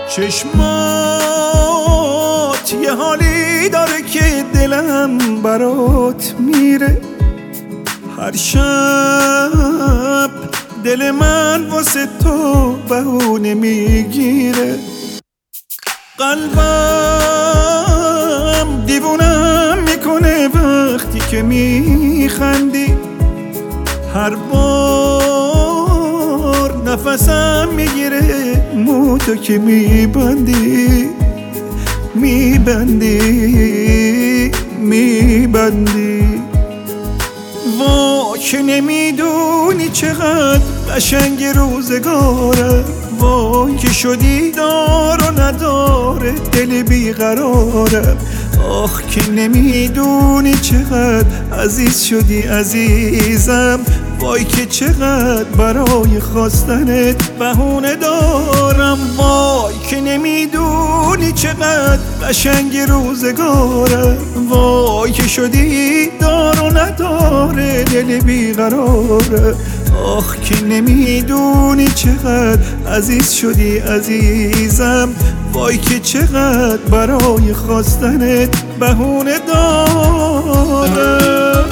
چشمات یه حالی داره که دلم برات میره. هر شب دل من واسه تو بهونه میگیره. قلبم دیوونم میکنه وقتی که میخندی. هر بار نفسم میگیره موتو که میبندی. وا که نمیدونی چقدر قشنگ روزگاره. وای که شدی دار و نداره دل بیقراره. آخ که نمیدونی چقدر عزیز شدی عزیزم. وای که چقدر برای خواستنت بهونه دارم. وای که نمیدونی چقدر قشنگ روزگاره. وای که شدی دار و نداره دل بیقراره. آخ که نمیدونی چقدر عزیز شدی عزیزم. وای که چقدر برای خواستنت بهونه دارم.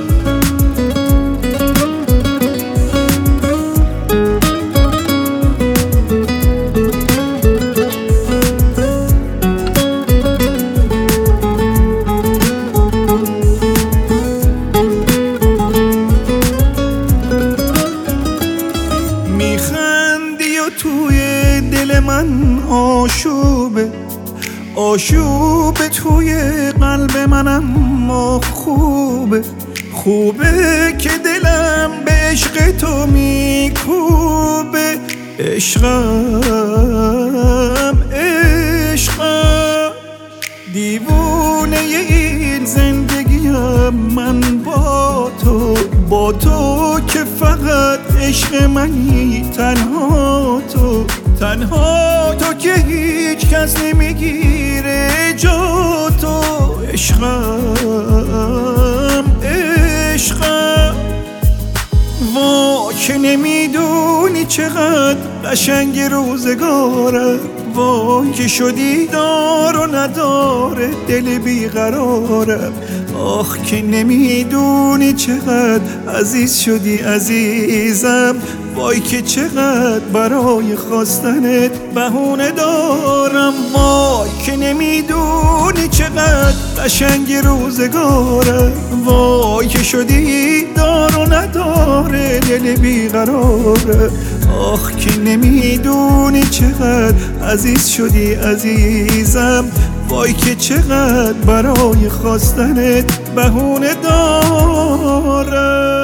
میخندی و توی دل من آشوبه توی قلب منم. ما خوبه که دلم به عشق تو میکوبه. عشقم دیوونه این زندگیم من با تو که فقط عشق منی. تنها تو که هیچ کس نمیگیره جا تو. عشقم وا که نمیدونی چقدر قشنگ روزگاره. وای که شدی دار و نداره دل بیقراره. آخ که نمیدونی چقدر عزیز شدی عزیزم. وای که چقدر برای خواستنت بهونه دارم. وای که نمیدونی چقدر قشنگ روزگاره. وای که شدی دار و نداره دل بیقراره. آخ که نمیدونی چقدر عزیز شدی عزیزم. وای که چقدر برای خواستنت بهونه دارم.